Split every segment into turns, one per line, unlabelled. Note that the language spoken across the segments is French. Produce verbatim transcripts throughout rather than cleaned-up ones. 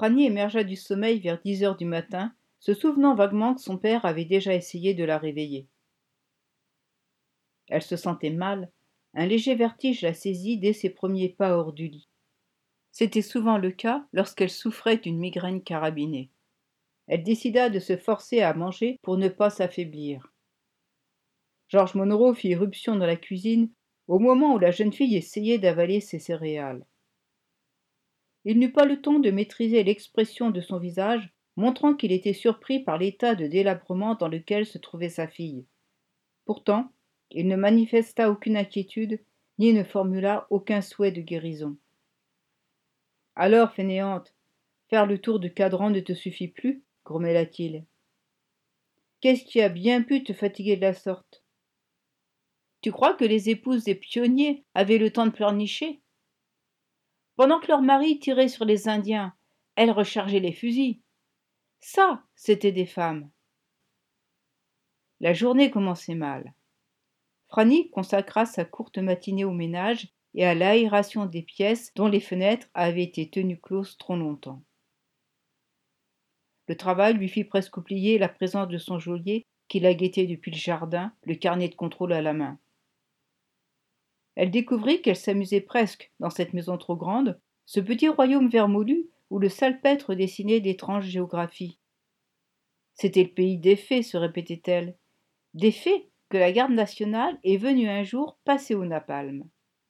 Franny émergea du sommeil vers dix heures du matin, se souvenant vaguement que son père avait déjà essayé de la réveiller. Elle se sentait mal, un léger vertige la saisit dès ses premiers pas hors du lit. C'était souvent le cas lorsqu'elle souffrait d'une migraine carabinée. Elle décida de se forcer à manger pour ne pas s'affaiblir. George Monroe fit irruption dans la cuisine au moment où la jeune fille essayait d'avaler ses céréales. Il n'eut pas le temps de maîtriser l'expression de son visage, montrant qu'il était surpris par l'état de délabrement dans lequel se trouvait sa fille. Pourtant, il ne manifesta aucune inquiétude, ni ne formula aucun souhait de guérison. « Alors, fainéante, faire le tour du cadran ne te suffit plus ?» grommela-t-il. « Qu'est-ce qui a bien pu te fatiguer de la sorte ? Tu crois que les épouses des pionniers avaient le temps de pleurnicher ? Pendant que leurs maris tiraient sur les Indiens, elles rechargeaient les fusils. Ça, c'était des femmes. » La journée commençait mal. Franny consacra sa courte matinée au ménage et à l'aération des pièces dont les fenêtres avaient été tenues closes trop longtemps. Le travail lui fit presque oublier la présence de son geôlier qui la guettait depuis le jardin, le carnet de contrôle à la main. Elle découvrit qu'elle s'amusait presque dans cette maison trop grande, ce petit royaume vermoulu où le salpêtre dessinait d'étranges géographies. C'était le pays des fées, se répétait-elle, des fées que la garde nationale est venue un jour passer au napalm.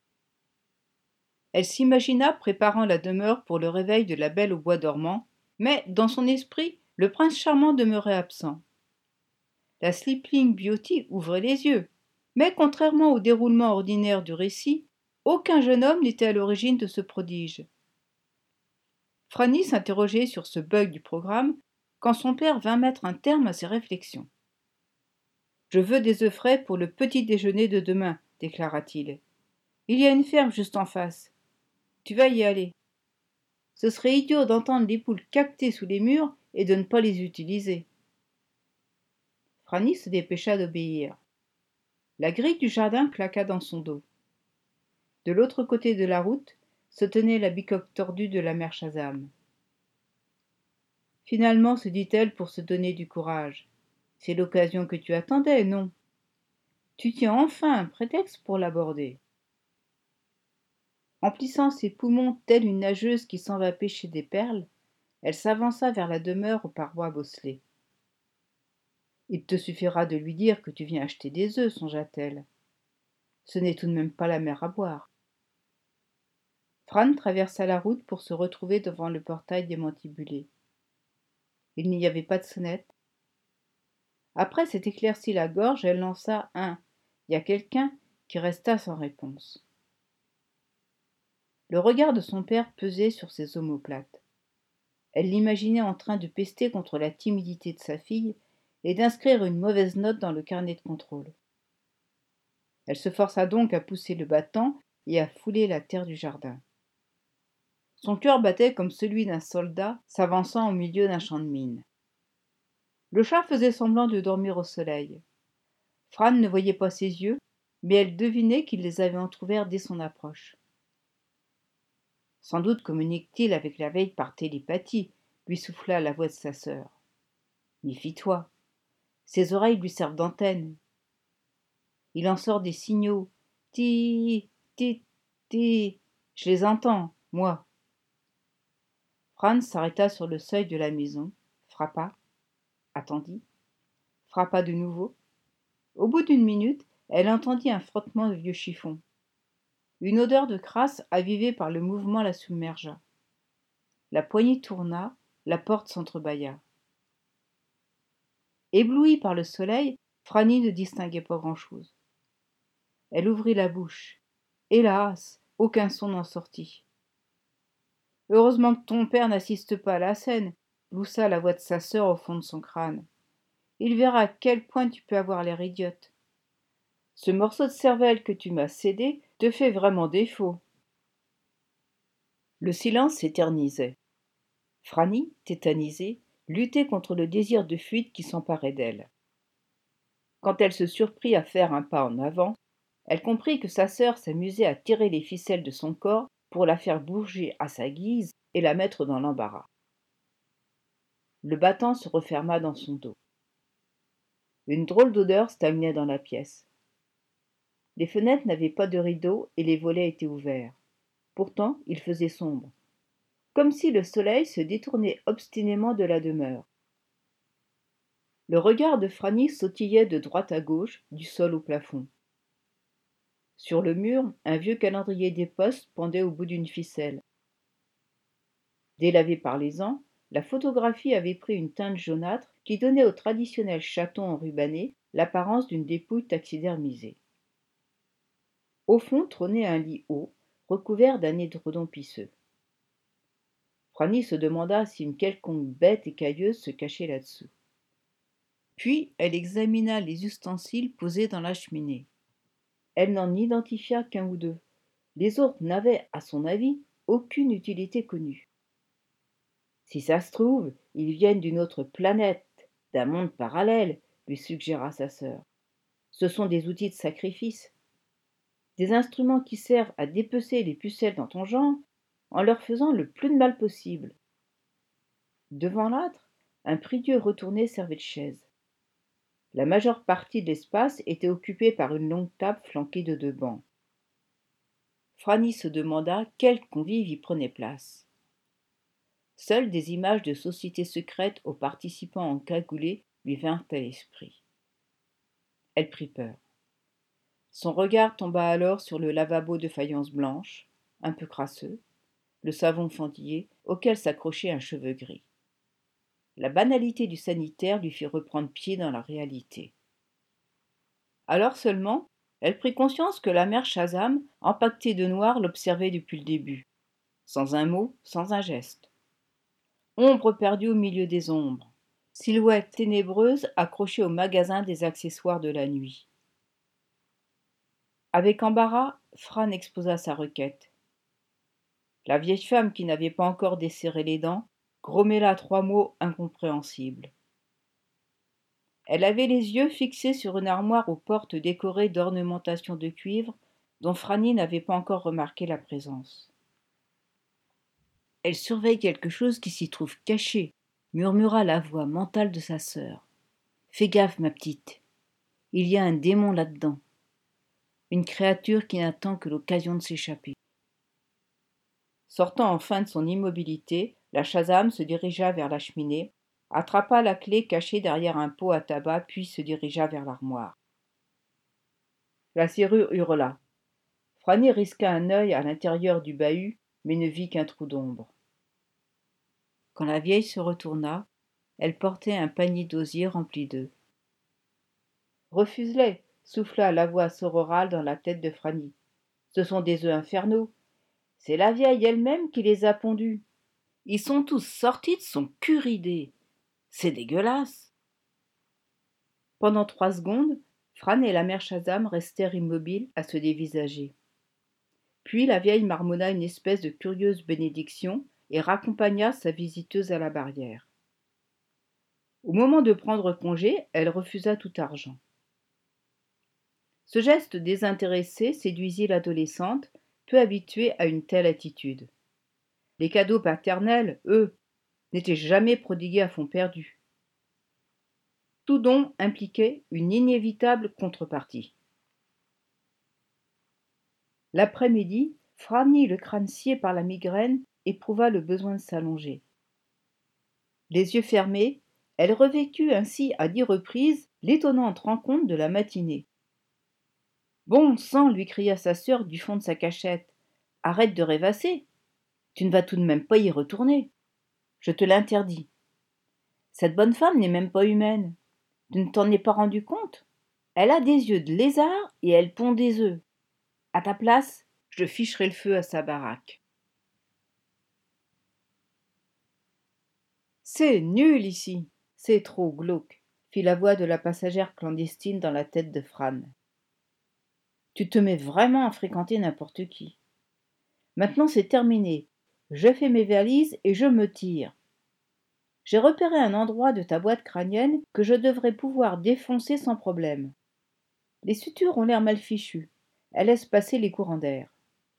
Elle s'imagina préparant la demeure pour le réveil de la belle au bois dormant, mais dans son esprit, le prince charmant demeurait absent. La Sleeping Beauty ouvrait les yeux, mais contrairement au déroulement ordinaire du récit, aucun jeune homme n'était à l'origine de ce prodige. Franny s'interrogeait sur ce bug du programme quand son père vint mettre un terme à ses réflexions. « Je veux des œufs frais pour le petit déjeuner de demain, » déclara-t-il. « Il y a une ferme juste en face. Tu vas y aller. Ce serait idiot d'entendre les poules caqueter sous les murs et de ne pas les utiliser. » Franny se dépêcha d'obéir. La grille du jardin claqua dans son dos. De l'autre côté de la route se tenait la bicoque tordue de la mère Shazam. Finalement, se dit-elle pour se donner du courage, c'est l'occasion que tu attendais, non ? Tu tiens enfin un prétexte pour l'aborder. Emplissant ses poumons telle une nageuse qui s'en va pêcher des perles, elle s'avança vers la demeure aux parois bosselées. Il te suffira de lui dire que tu viens acheter des œufs, songea-t-elle. Ce n'est tout de même pas la mer à boire. Fran traversa la route pour se retrouver devant le portail démantibulé. Il n'y avait pas de sonnette. Après s'être éclairci la gorge, elle lança un « Y a quelqu'un ?» qui resta sans réponse. Le regard de son père pesait sur ses omoplates. Elle l'imaginait en train de pester contre la timidité de sa fille et d'inscrire une mauvaise note dans le carnet de contrôle. Elle se força donc à pousser le battant et à fouler la terre du jardin. Son cœur battait comme celui d'un soldat s'avançant au milieu d'un champ de mines. Le chat faisait semblant de dormir au soleil. Fran ne voyait pas ses yeux, mais elle devinait qu'il les avait entr'ouverts dès son approche. Sans doute communique-t-il avec la veille par télépathie, lui souffla la voix de sa sœur. Méfie-toi, ses oreilles lui servent d'antenne. Il en sort des signaux. Ti, ti, ti. Je les entends, moi. Fran s'arrêta sur le seuil de la maison, frappa, attendit, frappa de nouveau. Au bout d'une minute, elle entendit un frottement de vieux chiffons. Une odeur de crasse avivée par le mouvement la submergea. La poignée tourna, la porte s'entrebâilla. Éblouie par le soleil, Franny ne distinguait pas grand-chose. Elle ouvrit la bouche. Hélas, aucun son n'en sortit. « Heureusement que ton père n'assiste pas à la scène, » gloussa la voix de sa sœur au fond de son crâne. « Il verra à quel point tu peux avoir l'air idiote. Ce morceau de cervelle que tu m'as cédé te fait vraiment défaut. » Le silence s'éternisait. Franny, tétanisée, luttait contre le désir de fuite qui s'emparait d'elle. Quand elle se surprit à faire un pas en avant, elle comprit que sa sœur s'amusait à tirer les ficelles de son corps pour la faire bouger à sa guise et la mettre dans l'embarras. Le battant se referma dans son dos. Une drôle d'odeur stagnait dans la pièce. Les fenêtres n'avaient pas de rideaux et les volets étaient ouverts. Pourtant, il faisait sombre, comme si le soleil se détournait obstinément de la demeure. Le regard de Franny sautillait de droite à gauche, du sol au plafond. Sur le mur, un vieux calendrier des postes pendait au bout d'une ficelle. Délavé par les ans, la photographie avait pris une teinte jaunâtre qui donnait au traditionnel chaton enrubanné l'apparence d'une dépouille taxidermisée. Au fond trônait un lit haut, recouvert d'un édredon pisseux. Franny se demanda si une quelconque bête écailleuse se cachait là-dessous. Puis elle examina les ustensiles posés dans la cheminée. Elle n'en identifia qu'un ou deux. Les autres n'avaient, à son avis, aucune utilité connue. Si ça se trouve, ils viennent d'une autre planète, d'un monde parallèle, lui suggéra sa sœur. Ce sont des outils de sacrifice, des instruments qui servent à dépecer les pucelles dans ton genre en leur faisant le plus de mal possible. Devant l'âtre, un prie-dieu retourné servait de chaise. La majeure partie de l'espace était occupée par une longue table flanquée de deux bancs. Franny se demanda quels convives y prenaient place. Seules des images de sociétés secrètes aux participants encagoulés lui vinrent à l'esprit. Elle prit peur. Son regard tomba alors sur le lavabo de faïence blanche, un peu crasseux, le savon fendillé auquel s'accrochait un cheveu gris. La banalité du sanitaire lui fit reprendre pied dans la réalité. Alors seulement, elle prit conscience que la mère Shazam, empaquetée de noir, l'observait depuis le début, sans un mot, sans un geste. Ombre perdue au milieu des ombres, silhouette ténébreuse accrochée au magasin des accessoires de la nuit. Avec embarras, Fran exposa sa requête. La vieille femme, qui n'avait pas encore desserré les dents, grommela trois mots incompréhensibles. Elle avait les yeux fixés sur une armoire aux portes décorées d'ornementations de cuivre dont Franny n'avait pas encore remarqué la présence. « Elle surveille quelque chose qui s'y trouve caché, » murmura la voix mentale de sa sœur. « Fais gaffe, ma petite. Il y a un démon là-dedans. Une créature qui n'attend que l'occasion de s'échapper. » Sortant enfin de son immobilité, la Shazam se dirigea vers la cheminée, attrapa la clé cachée derrière un pot à tabac, puis se dirigea vers l'armoire. La serrure hurla. Franny risqua un œil à l'intérieur du bahut, mais ne vit qu'un trou d'ombre. Quand la vieille se retourna, elle portait un panier d'osier rempli d'œufs. « Refuse-les !» souffla la voix sororale dans la tête de Franny. « Ce sont des œufs infernaux. C'est la vieille elle-même qui les a pondus. Ils sont tous sortis de son curidé. C'est dégueulasse. » Pendant trois secondes, Fran et la mère Shazam restèrent immobiles à se dévisager. Puis la vieille marmonna une espèce de curieuse bénédiction et raccompagna sa visiteuse à la barrière. Au moment de prendre congé, elle refusa tout argent. Ce geste désintéressé séduisit l'adolescente, peu habituée à une telle attitude. Les cadeaux paternels, eux, n'étaient jamais prodigués à fonds perdu. Tout don impliquait une inévitable contrepartie. L'après-midi, Franny, le crâne scié par la migraine, éprouva le besoin de s'allonger. Les yeux fermés, elle revécut ainsi à dix reprises l'étonnante rencontre de la matinée. « Bon sang !» lui cria sa sœur du fond de sa cachette. « Arrête de rêvasser. Tu ne vas tout de même pas y retourner. Je te l'interdis. Cette bonne femme n'est même pas humaine. Tu ne t'en es pas rendu compte? Elle a des yeux de lézard et elle pond des œufs. À ta place, je ficherai le feu à sa baraque. » « C'est nul ici, c'est trop glauque, » fit la voix de la passagère clandestine dans la tête de Fran. « Tu te mets vraiment à fréquenter n'importe qui. Maintenant c'est terminé. Je fais mes valises et je me tire. J'ai repéré un endroit de ta boîte crânienne que je devrais pouvoir défoncer sans problème. Les sutures ont l'air mal fichues. Elles laissent passer les courants d'air.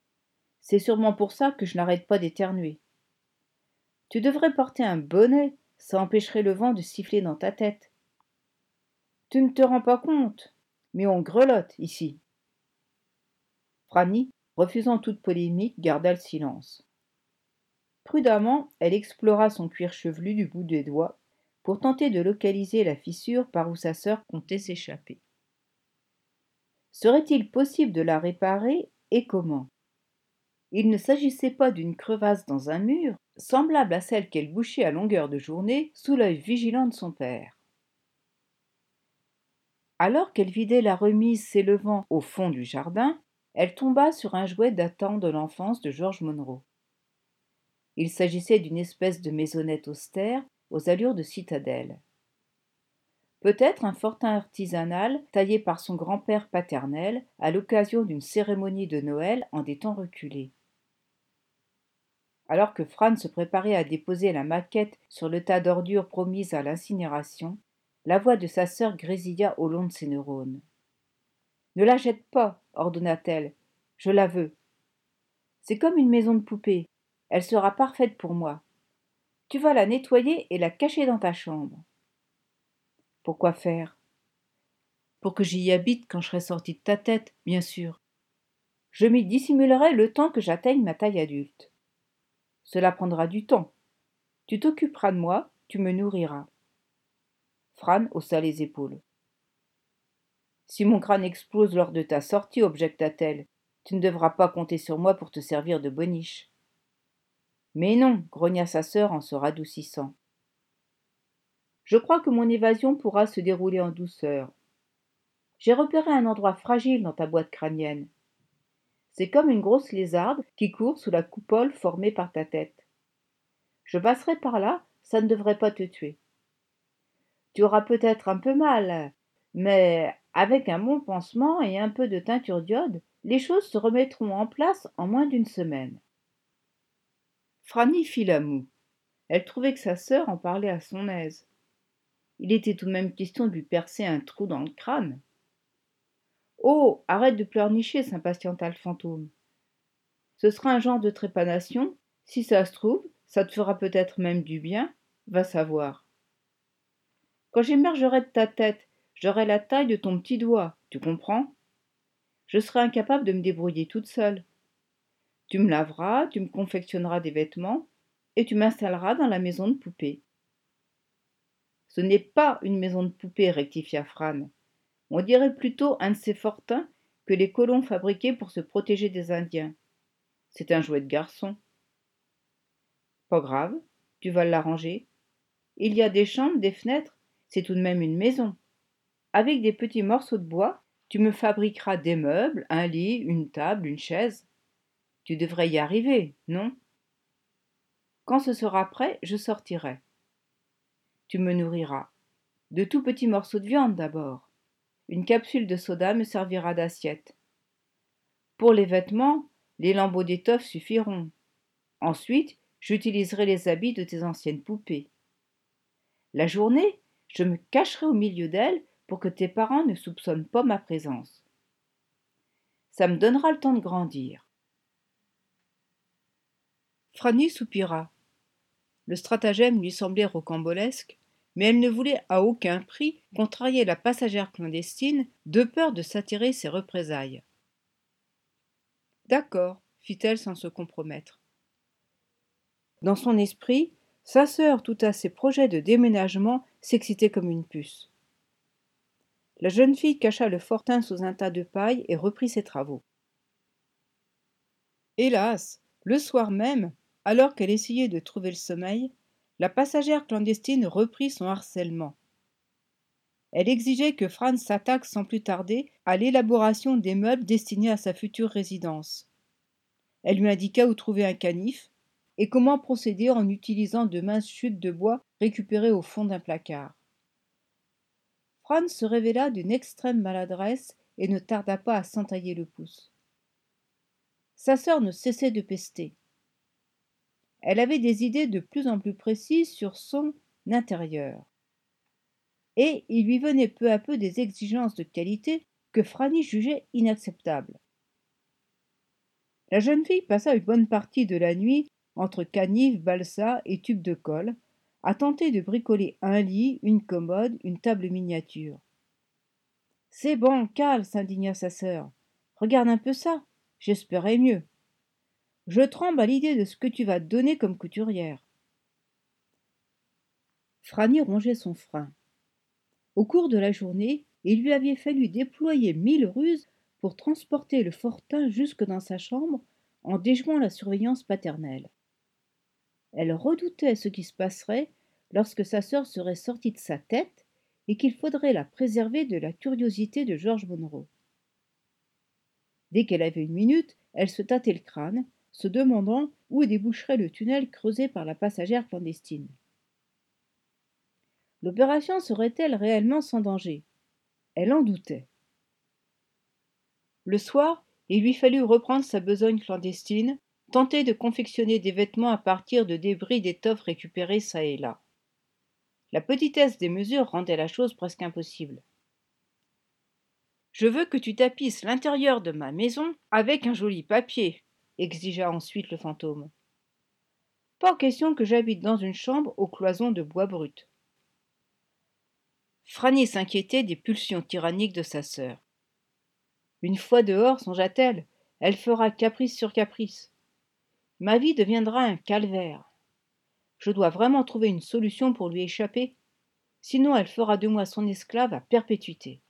C'est sûrement pour ça que je n'arrête pas d'éternuer. Tu devrais porter un bonnet ça empêcherait le vent de siffler dans ta tête. Tu ne te rends pas compte, mais on grelotte ici. Franny, refusant toute polémique, garda le silence. Prudemment, elle explora son cuir chevelu du bout des doigts pour tenter de localiser la fissure par où sa sœur comptait s'échapper. Serait-il possible de la réparer et comment? Il ne s'agissait pas d'une crevasse dans un mur, semblable à celle qu'elle bouchait à longueur de journée sous l'œil vigilant de son père. Alors qu'elle vidait la remise s'élevant au fond du jardin, elle tomba sur un jouet datant de l'enfance de George Monroe. Il s'agissait d'une espèce de maisonnette austère aux allures de citadelle. Peut-être un fortin artisanal taillé par son grand-père paternel à l'occasion d'une cérémonie de Noël en des temps reculés. Alors que Fran se préparait à déposer la maquette sur le tas d'ordures promises à l'incinération, la voix de sa sœur grésilla au long de ses neurones. « Ne la jette pas, ordonna-t-elle. Je la veux. C'est comme une maison de poupée. Elle sera parfaite pour moi. Tu vas la nettoyer et la cacher dans ta chambre. » Pourquoi faire? Pour que j'y habite quand je serai sortie de ta tête, bien sûr. Je m'y dissimulerai le temps que j'atteigne ma taille adulte. Cela prendra du temps. Tu t'occuperas de moi, tu me nourriras. Fran haussa les épaules. Si mon crâne explose lors de ta sortie, objecta-t-elle, tu ne devras pas compter sur moi pour te servir de boniche. Mais non, grogna sa sœur en se radoucissant. Je crois que mon évasion pourra se dérouler en douceur. J'ai repéré un endroit fragile dans ta boîte crânienne. C'est comme une grosse lézarde qui court sous la coupole formée par ta tête. Je passerai par là, ça ne devrait pas te tuer. Tu auras peut-être un peu mal, mais avec un bon pansement et un peu de teinture d'iode, les choses se remettront en place en moins d'une semaine. Franny fit la moue. Elle trouvait que sa sœur en parlait à son aise. Il était tout de même question de lui percer un trou dans le crâne. « Oh, arrête de pleurnicher, s'impatienta le fantôme. Ce sera un genre de trépanation. Si ça se trouve, ça te fera peut-être même du bien. Va savoir. Quand j'émergerai de ta tête, j'aurai la taille de ton petit doigt, tu comprends? Je serai incapable de me débrouiller toute seule. Tu me laveras, tu me confectionneras des vêtements, et tu m'installeras dans la maison de poupée. » Ce n'est pas une maison de poupée, rectifia Fran. On dirait plutôt un de ces fortins que les colons fabriquaient pour se protéger des Indiens. C'est un jouet de garçon. Pas grave, tu vas l'arranger. Il y a des chambres, des fenêtres, c'est tout de même une maison. Avec des petits morceaux de bois, tu me fabriqueras des meubles, un lit, une table, une chaise. Tu devrais y arriver, non? Quand ce sera prêt, je sortirai. Tu me nourriras. De tout petits morceaux de viande d'abord. Une capsule de soda me servira d'assiette. Pour les vêtements, les lambeaux d'étoffe suffiront. Ensuite, j'utiliserai les habits de tes anciennes poupées. La journée, je me cacherai au milieu d'elles pour que tes parents ne soupçonnent pas ma présence. Ça me donnera le temps de grandir. Franny soupira. Le stratagème lui semblait rocambolesque, mais elle ne voulait à aucun prix contrarier la passagère clandestine de peur de s'attirer ses représailles. D'accord, fit-elle sans se compromettre. Dans son esprit, sa sœur, tout à ses projets de déménagement, s'excitait comme une puce. La jeune fille cacha le fortin sous un tas de paille et reprit ses travaux. Hélas, le soir même, alors qu'elle essayait de trouver le sommeil, la passagère clandestine reprit son harcèlement. Elle exigeait que Franz s'attaque sans plus tarder à l'élaboration des meubles destinés à sa future résidence. Elle lui indiqua où trouver un canif et comment procéder en utilisant de minces chutes de bois récupérées au fond d'un placard. Franz se révéla d'une extrême maladresse et ne tarda pas à s'entailler le pouce. Sa sœur ne cessait de pester. Elle avait des idées de plus en plus précises sur son intérieur. Et il lui venait peu à peu des exigences de qualité que Franny jugeait inacceptables. La jeune fille passa une bonne partie de la nuit entre canif, balsa et tubes de colle, a tenté de bricoler un lit, une commode, une table miniature. « C'est bancal, s'indigna sa sœur. Regarde un peu ça, j'espérais mieux. Je tremble à l'idée de ce que tu vas donner comme couturière. » Franny rongeait son frein. Au cours de la journée, il lui avait fallu déployer mille ruses pour transporter le fortin jusque dans sa chambre en déjouant la surveillance paternelle. Elle redoutait ce qui se passerait lorsque sa sœur serait sortie de sa tête et qu'il faudrait la préserver de la curiosité de George Monroe. Dès qu'elle avait une minute, elle se tâtait le crâne, se demandant où déboucherait le tunnel creusé par la passagère clandestine. L'opération serait-elle réellement sans danger? Elle en doutait. Le soir, il lui fallut reprendre sa besogne clandestine, tenter de confectionner des vêtements à partir de débris d'étoffes récupérés çà et là. La petitesse des mesures rendait la chose presque impossible. « Je veux que tu tapisses l'intérieur de ma maison avec un joli papier, » exigea ensuite le fantôme. « Pas question que j'habite dans une chambre aux cloisons de bois brut. » Franny s'inquiétait des pulsions tyranniques de sa sœur. Une fois dehors, songea-t-elle, elle fera caprice sur caprice. Ma vie deviendra un calvaire. Je dois vraiment trouver une solution pour lui échapper, sinon elle fera de moi son esclave à perpétuité.